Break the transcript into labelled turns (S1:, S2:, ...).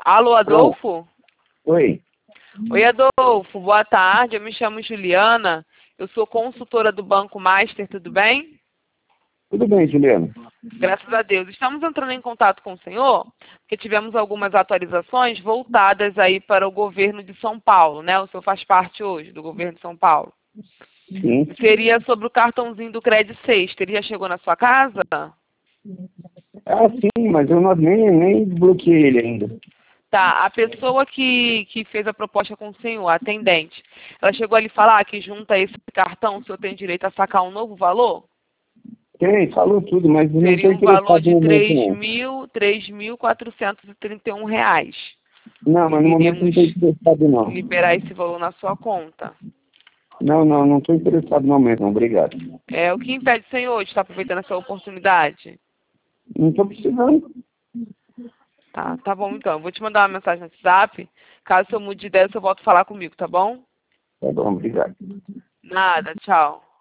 S1: Alô,
S2: Alô?
S1: Adolfo?
S2: Oi.
S1: Oi, Adolfo. Boa tarde. Eu me chamo Juliana. Eu sou consultora do Banco Master, tudo bem?
S2: Tudo bem, Juliana?
S1: Graças a Deus. Estamos entrando em contato com o senhor, porque tivemos algumas atualizações voltadas aí para o governo de São Paulo, né? O senhor faz parte hoje do governo de São Paulo.
S2: Sim.
S1: Seria sobre o cartãozinho do Cred 6. Teria chegou na sua casa?
S2: Ah, sim, mas eu nem bloqueei ele ainda.
S1: Tá, a pessoa que fez a proposta com o senhor, a atendente, ela chegou a lhe falar que junto a esse cartão o senhor tem direito a sacar um novo valor?
S2: Tem, falou tudo, mas eu não estou
S1: Seria um valor
S2: interessado
S1: de
S2: no momento, não.
S1: 3.431 reais.
S2: Não, mas no momento não
S1: Iríamos
S2: estou interessado, não.
S1: liberar esse valor na sua conta.
S2: Não estou interessado no momento, não. Obrigado.
S1: O que impede o senhor de estar aproveitando essa oportunidade?
S2: Não estou precisando.
S1: Tá bom então. Eu vou te mandar uma mensagem no WhatsApp. Caso o senhor mude de ideia, o senhor volta a falar comigo, tá bom?
S2: Tá bom, obrigado.
S1: Nada, tchau.